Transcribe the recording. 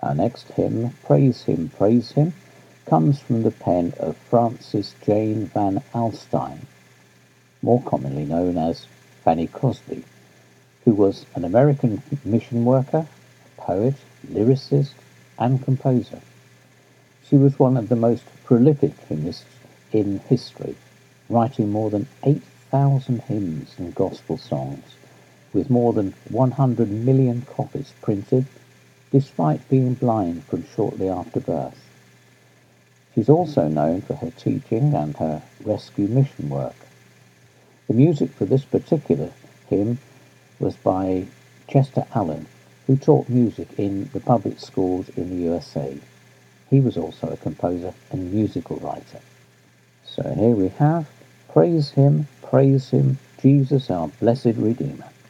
Our next hymn, Praise Him, comes from the pen of Frances Jane Van Alstyne, more commonly known as Fanny Crosby, who was an American mission worker, poet, lyricist, and composer. She was one of the most prolific hymnists in history, writing more than 8,000 hymns and gospel songs, with more than 100 million copies printed, despite being blind from shortly after birth. She's also known for her teaching and her rescue mission work. The music for this particular hymn was by Chester Allen, who taught music in the public schools in the USA. He was also a composer and musical writer. So here we have, Praise Him, Jesus our blessed Redeemer.